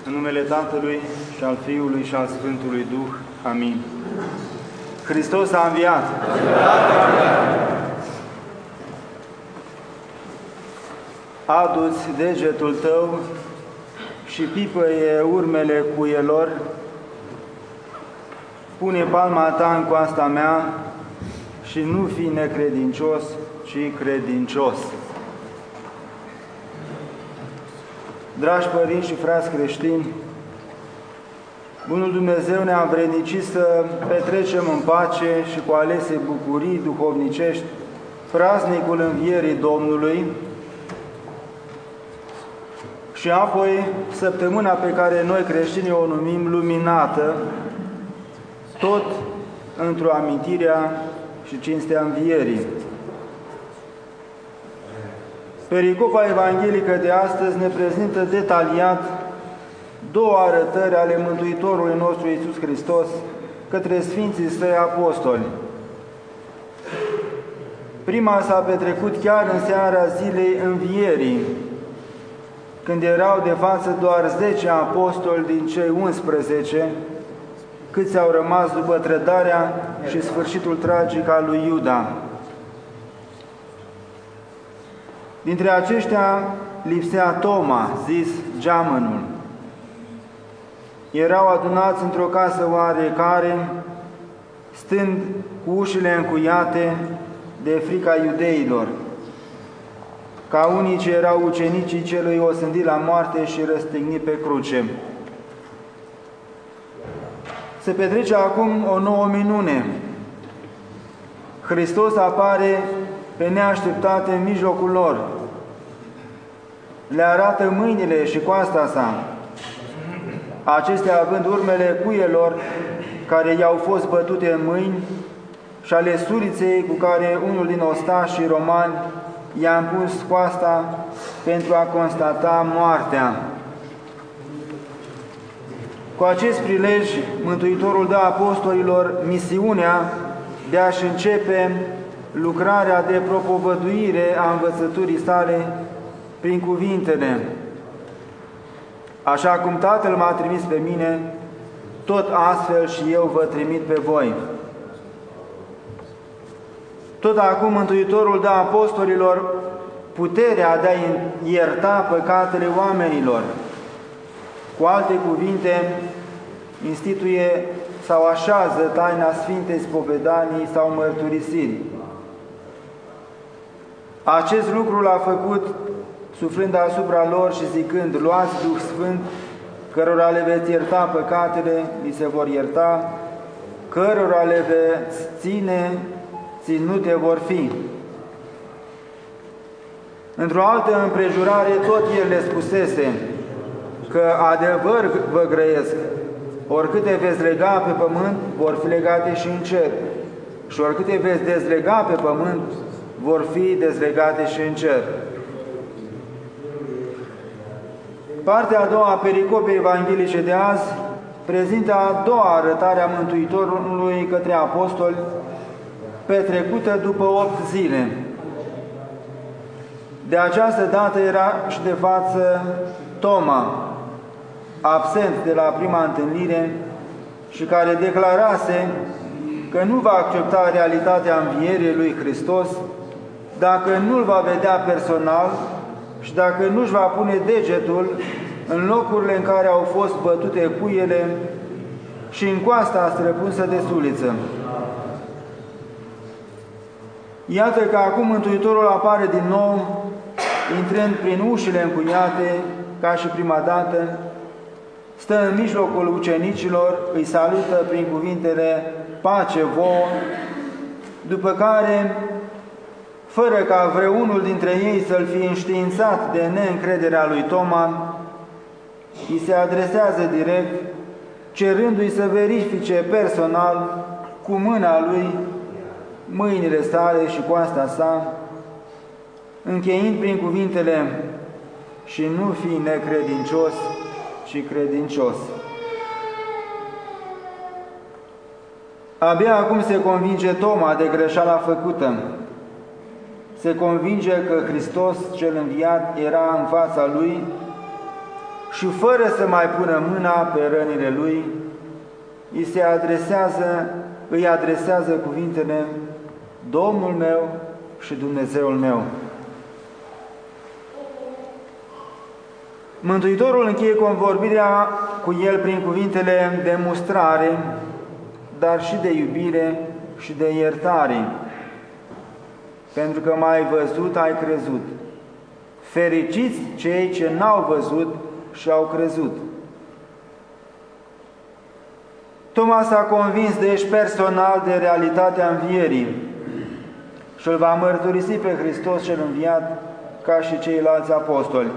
În numele Tatălui și al Fiului și al Sfântului Duh. Amin. Hristos a înviat! Adu-ți degetul tău și pipăie urmele cuielor, pune palma ta în coasta mea și nu fi necredincios, ci credincios. Dragi părinți și frați creștini, Bunul Dumnezeu ne-a învrednicit să petrecem în pace și cu alese bucurii duhovnicești praznicul Învierii Domnului și apoi săptămâna pe care noi creștinii o numim luminată, tot într-o amintirea și cinstea Învierii. Pericopa evanghelică de astăzi ne prezintă detaliat două arătări ale Mântuitorului nostru Iisus Hristos către Sfinții Săi Apostoli. Prima s-a petrecut chiar în seara zilei Învierii, când erau de față doar 10 apostoli din cei 11, câți au rămas după trădarea și sfârșitul tragic al lui Iuda. Dintre aceștia lipsea Toma, zis Geamănul. Erau adunați într-o casă oarecare, stând cu ușile încuiate de frica iudeilor, ca unii ce erau ucenicii celui osândit la moarte și răstignit pe cruce. Se petrece acum o nouă minune. Hristos apare pe neașteptate în mijlocul lor. Le arată mâinile și coasta sa, acestea având urmele cuielor care i-au fost bătute în mâini și ale suriței cu care unul din ostașii romani i-a împus coasta pentru a constata moartea. Cu acest prilej, Mântuitorul dă apostolilor misiunea de a-și începe lucrarea de propovăduire a învățăturii sale prin cuvintele: așa cum Tatăl m-a trimis pe mine, tot astfel și eu vă trimit pe voi. Tot acum Mântuitorul dă apostolilor puterea de a ierta păcatele oamenilor. Cu alte cuvinte, instituie sau așează taina Sfintei Spovedanii sau mărturisirii. Acest lucru l-a făcut suflând asupra lor și zicând: luați Duh Sfânt, cărora le veți ierta păcatele, li se vor ierta, cărora le veți ține, ținute vor fi. Într-o altă împrejurare, tot El le spusese că adevăr vă grăiesc, oricâte veți lega pe pământ, vor fi legate și în cer, și oricâte veți dezlega pe pământ, vor fi dezlegate și în cer. Partea a doua a pericopei evanghelice de azi prezintă a doua arătare a Mântuitorului către apostoli, petrecută după 8 zile. De această dată era și de față Toma, absent de la prima întâlnire și care declarase că nu va accepta realitatea învierii lui Hristos dacă nu-L va vedea personal și dacă nu-și va pune degetul în locurile în care au fost bătute cuiele și în coasta străpunsă de suliță. Iată că acum Mântuitorul apare din nou, intrând prin ușile încuiate, ca și prima dată, stă în mijlocul ucenicilor, îi salută prin cuvintele: pace vouă, după care, fără ca vreunul dintre ei să-l fi înștiințat de neîncrederea lui Toma, îi se adresează direct, cerându-i să verifice personal cu mâna lui mâinile sale și coasta sa, încheind prin cuvintele: și nu fi necredincios, ci credincios. Abia acum se convinge Toma de greșeala făcută. Se convinge că Hristos cel înviat era în fața lui și fără să mai pună mâna pe rănile lui, îi adresează cuvintele: Domnul meu și Dumnezeul meu. Mântuitorul încheie convorbirea cu el prin cuvintele de mustrare, dar și de iubire și de iertare, pentru că m-ai văzut, ai crezut. Fericiți cei ce n-au văzut și au crezut. Toma s-a convins deci personal de realitatea învierii și îl va mărturisi pe Hristos cel înviat ca și ceilalți apostoli.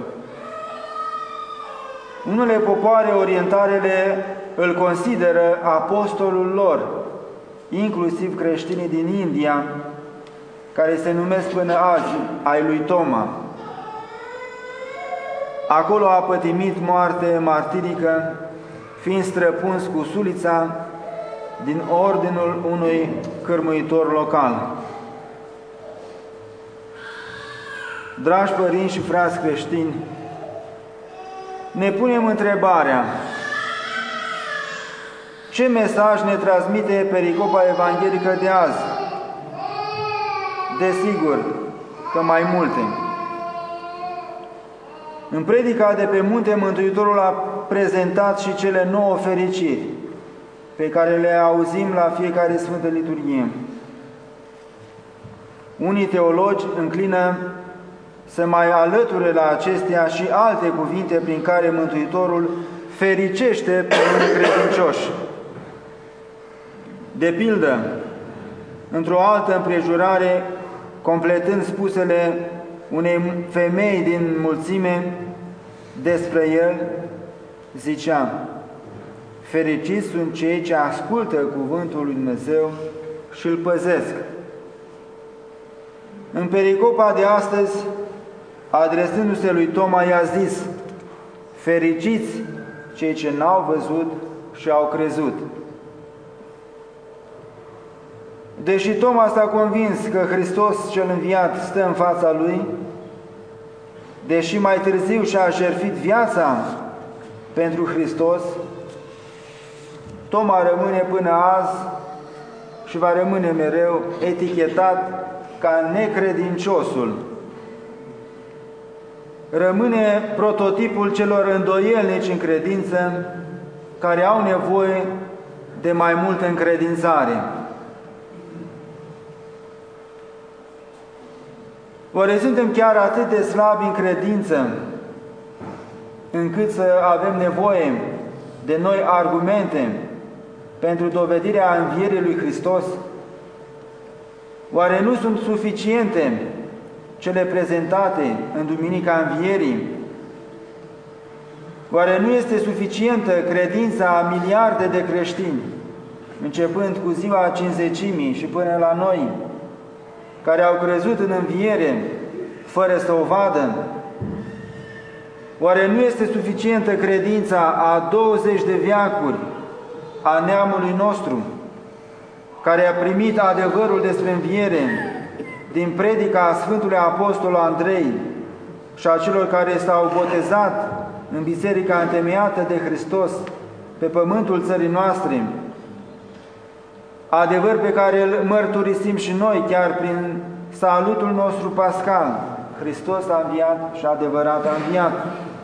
Unele popoare orientalele îl consideră apostolul lor, inclusiv creștinii din India, care se numesc până azi ai lui Toma. Acolo a pătimit moarte martirică, fiind străpuns cu sulița din ordinul unui cârmuitor local. Dragi părinți și frați creștini, ne punem întrebarea: ce mesaj ne transmite pericopa evanghelică de azi? Desigur că mai multe. În predica de pe munte, Mântuitorul a prezentat și cele 9 fericiri pe care le auzim la fiecare Sfântă Liturghie. Unii teologi înclină să mai alăture la acestea și alte cuvinte prin care Mântuitorul fericește pe unii credincioși. De pildă, într-o altă împrejurare, completând spusele unei femei din mulțime despre el, zicea: fericiți sunt cei ce ascultă cuvântul lui Dumnezeu și îl păzesc. În pericopa de astăzi, adresându-se lui Toma, i-a zis: fericiți cei ce n-au văzut și au crezut. Deși Toma s-a convins că Hristos cel înviat stă în fața lui, deși mai târziu și-a jertfit viața pentru Hristos, Toma rămâne până azi și va rămâne mereu etichetat ca necredinciosul. Rămâne prototipul celor îndoielnici în credință, care au nevoie de mai multă încredințare. Oare suntem chiar atât de slabi în credință, încât să avem nevoie de noi argumente pentru dovedirea învierii lui Hristos? Oare nu sunt suficiente cele prezentate în Duminica Învierii? Oare nu este suficientă credința a miliarde de creștini, începând cu ziua Cincizecimii și până la noi, care au crezut în înviere fără să o vadă? Oare nu este suficientă credința a 20 de veacuri a neamului nostru, care a primit adevărul despre înviere din predica a Sfântului Apostol Andrei și a celor care s-au botezat în biserica întemeiată de Hristos pe pământul țării noastre, adevăr pe care îl mărturisim și noi chiar prin salutul nostru pascal: Hristos a înviat și adevărat a înviat.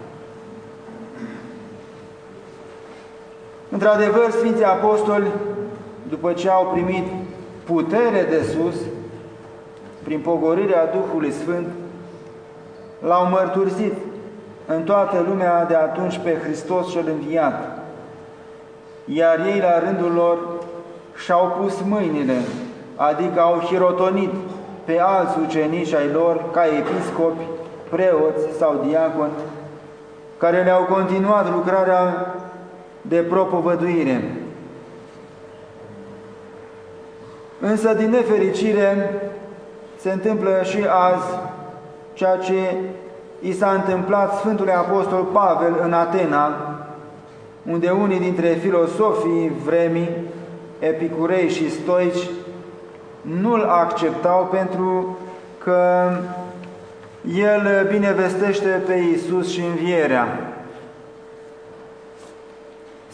Într-adevăr, Sfinții Apostoli, după ce au primit putere de sus, prin pogorârea Duhului Sfânt, l-au mărturisit în toată lumea de atunci pe Hristos cel înviat, iar ei, la rândul lor, și-au pus mâinile, adică au hirotonit pe alți ucenici ai lor, ca episcopi, preoți sau diaconi, care le-au continuat lucrarea de propovăduire. Însă, din nefericire, se întâmplă și azi ceea ce i s-a întâmplat Sfântului Apostol Pavel în Atena, unde unii dintre filosofii vremii, epicurei și stoici, nu-l acceptau pentru că el binevestește pe Iisus și învierea.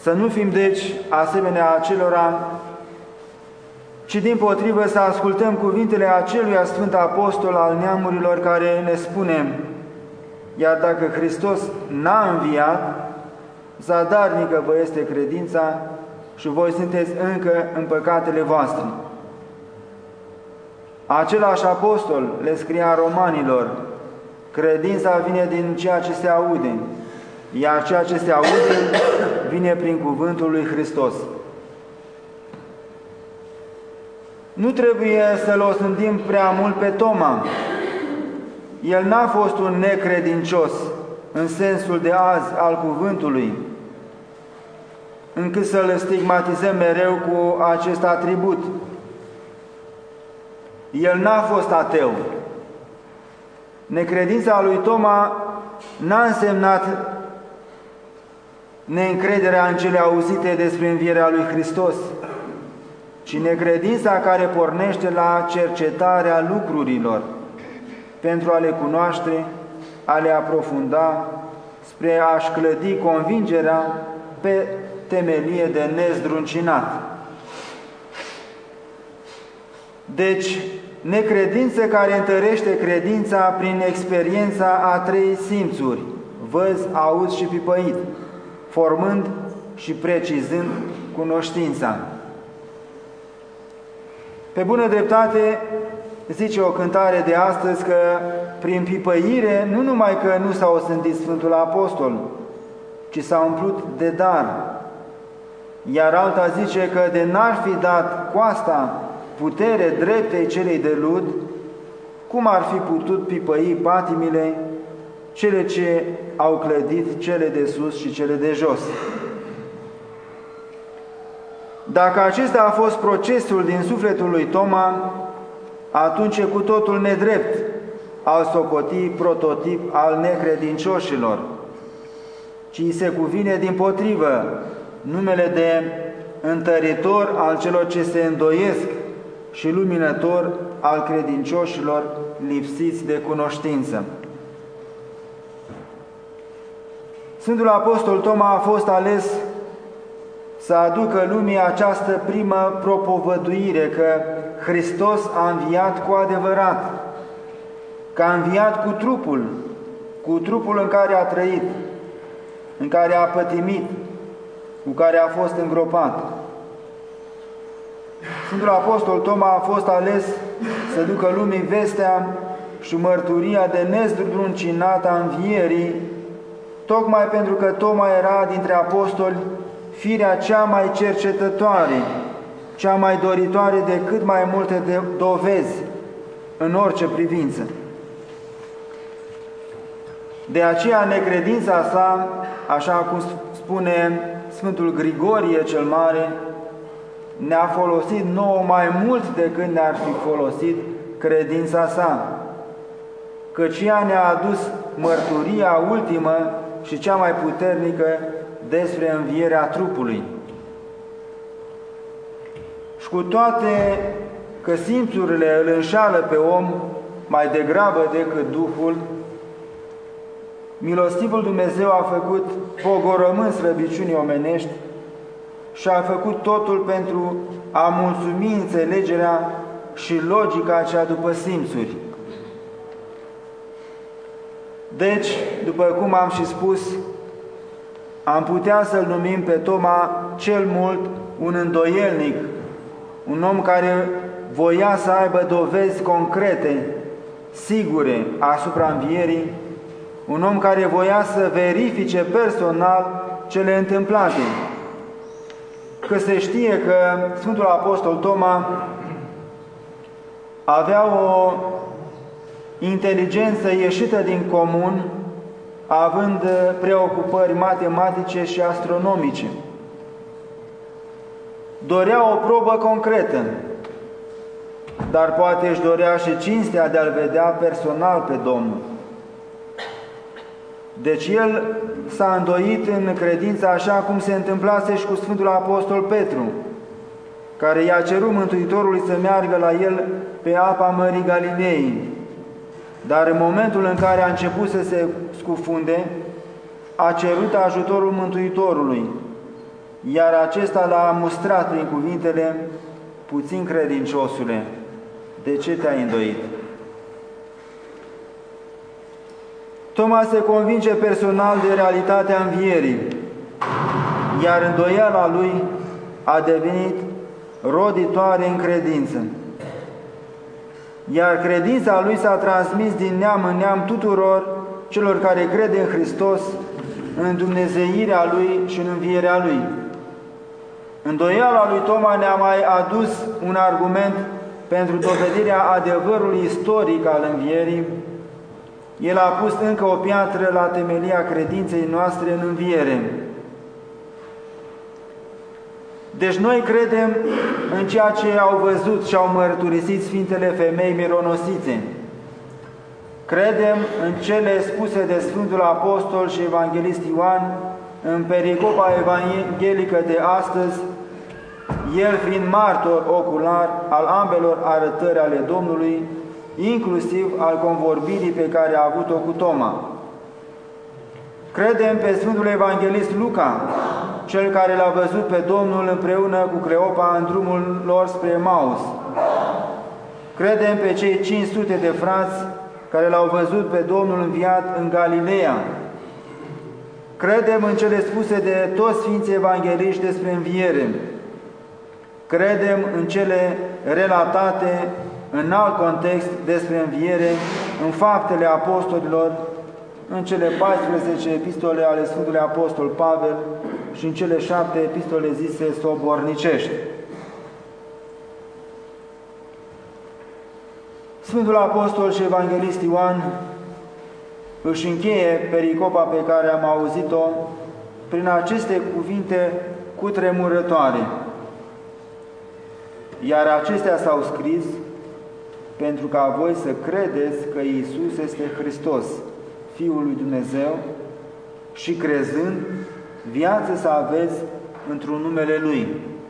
Să nu fim, deci, asemenea acelora, ci dimpotrivă să ascultăm cuvintele aceluia Sfânt Apostol al neamurilor care ne spune: iar dacă Hristos n-a înviat, zadarnică vă este credința și voi sunteți încă în păcatele voastre. Același apostol le scria romanilor: credința vine din ceea ce se aude, iar ceea ce se aude vine prin cuvântul lui Hristos. Nu trebuie să-l osândim prea mult pe Toma. El n-a fost un necredincios în sensul de azi al cuvântului, încât să-l stigmatizăm mereu cu acest atribut. El n-a fost ateu. Necredința lui Toma n-a însemnat neîncrederea în cele auzite despre învierea lui Hristos, ci necredința care pornește la cercetarea lucrurilor pentru a le cunoaște, a le aprofunda, spre a-și clădi convingerea pe temelie de nezdruncinat. Deci, necredință care întărește credința prin experiența a trei simțuri: văz, auz și pipăit, formând și precizând cunoștința. Pe bună dreptate, zice o cântare de astăzi că prin pipăire nu numai că nu s-a osândit Sfântul Apostol, ci s-a umplut de dar. Iar alta zice că de n-ar fi dat coasta putere dreptei celei de lud, cum ar fi putut pipăi patimile, cele ce au clădit cele de sus și cele de jos. Dacă acesta a fost procesul din sufletul lui Toma, atunci e cu totul nedrept al socotii prototip al necredincioșilor, ci îi se cuvine dimpotrivă numele de întăritor al celor ce se îndoiesc și luminător al credincioșilor lipsiți de cunoștință. Sfântul Apostol Toma a fost ales să aducă lumii această primă propovăduire că Hristos a înviat cu adevărat, că a înviat cu trupul în care a trăit, în care a pătimit, cu care a fost îngropat. Sfântul Apostol Toma a fost ales să ducă lumii vestea și mărturia de nezdruncinată a învierii, tocmai pentru că Toma era dintre apostoli firea cea mai cercetătoare, cea mai doritoare de cât mai multe dovezi în orice privință. De aceea necredința sa, așa cum spune Sfântul Grigorie cel Mare, ne-a folosit nouă mai mult decât ne-ar fi folosit credința sa, căci ea ne-a adus mărturia ultimă și cea mai puternică despre învierea trupului. Și cu toate că simțurile îl înșală pe om mai degrabă decât Duhul, milostivul Dumnezeu a făcut pogorământ slăbiciunii omenești și a făcut totul pentru a mulțumi înțelegerea și logica cea după simțuri. Deci, după cum am și spus, am putea să-l numim pe Toma cel mult un îndoielnic, un om care voia să aibă dovezi concrete, sigure asupra învierii, un om care voia să verifice personal cele întâmplate. Că se știe că Sfântul Apostol Toma avea o inteligență ieșită din comun, având preocupări matematice și astronomice. Dorea o probă concretă, dar poate își dorea și cinstea de a-L vedea personal pe Domnul. Deci el s-a îndoit în credință, așa cum se întâmplase și cu Sfântul Apostol Petru, care i-a cerut Mântuitorului să meargă la el pe apa Mării Galilei. Dar în momentul în care a început să se scufunde, a cerut ajutorul Mântuitorului iar acesta l-a mustrat prin cuvintele: puțin credinciosule, de ce te-ai îndoit? Toma se convinge personal de realitatea învierii, iar îndoiala lui a devenit roditoare în credință. Iar credința lui s-a transmis din neam în neam tuturor celor care cred în Hristos, în dumnezeirea lui și în învierea lui. Îndoiala lui Toma ne-a mai adus un argument pentru dovedirea adevărului istoric al învierii. El a pus încă o piatră la temelia credinței noastre în înviere. Deci noi credem în ceea ce au văzut și au mărturisit Sfintele Femei mironosite. Credem în cele spuse de Sfântul Apostol și Evanghelist Ioan în pericopa evanghelică de astăzi, el fiind martor ocular al ambelor arătări ale Domnului, inclusiv al convorbirii pe care a avut-o cu Toma. Credem pe Sfântul Evanghelist Luca, cel care l-a văzut pe Domnul împreună cu Cleopa în drumul lor spre Emaus. Credem pe cei 500 de frați care l-au văzut pe Domnul înviat în Galileea. Credem în cele spuse de toți Sfinții Evangheliști despre înviere. Credem în cele relatate în alt context despre înviere, în Faptele Apostolilor, în cele 14 epistole ale Sfântului Apostol Pavel și în cele 7 epistole zise sobornicești. Sfântul Apostol și Evanghelist Ioan își încheie pericopa pe care am auzit-o prin aceste cuvinte cutremurătoare. Iar acestea s-au scris pentru ca voi să credeți că Iisus este Hristos, Fiul lui Dumnezeu, și crezând, viață să aveți într-un numele Lui.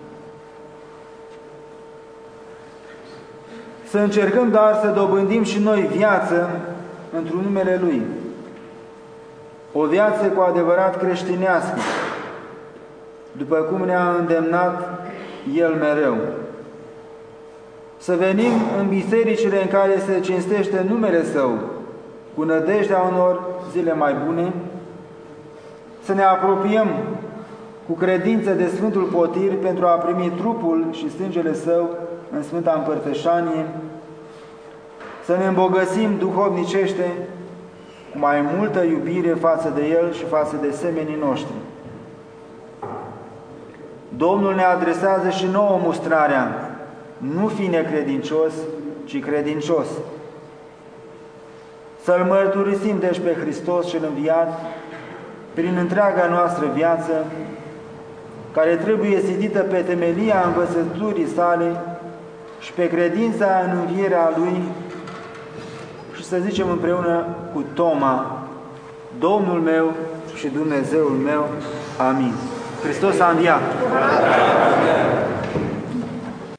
Să încercăm, dar, să dobândim și noi viață într-un numele Lui. O viață cu adevărat creștinească, după cum ne-a îndemnat El mereu. Să venim în bisericile în care se cinstește numele Său, cu nădejdea unor zile mai bune, să ne apropiem cu credință de Sfântul Potir pentru a primi trupul și sângele Său în Sfânta Împărtășanie, să ne îmbogățim duhovnicește cu mai multă iubire față de El și față de semenii noștri. Domnul ne adresează și nouă mustrarea: nu fi necredincios, ci credincios. Să-L mărturisim deci pe Hristos cel înviat prin întreaga noastră viață, care trebuie zidită pe temelia învățăturii sale și pe credința în învierea Lui, și să zicem împreună cu Toma: Domnul meu și Dumnezeul meu. Amin. Hristos a înviat!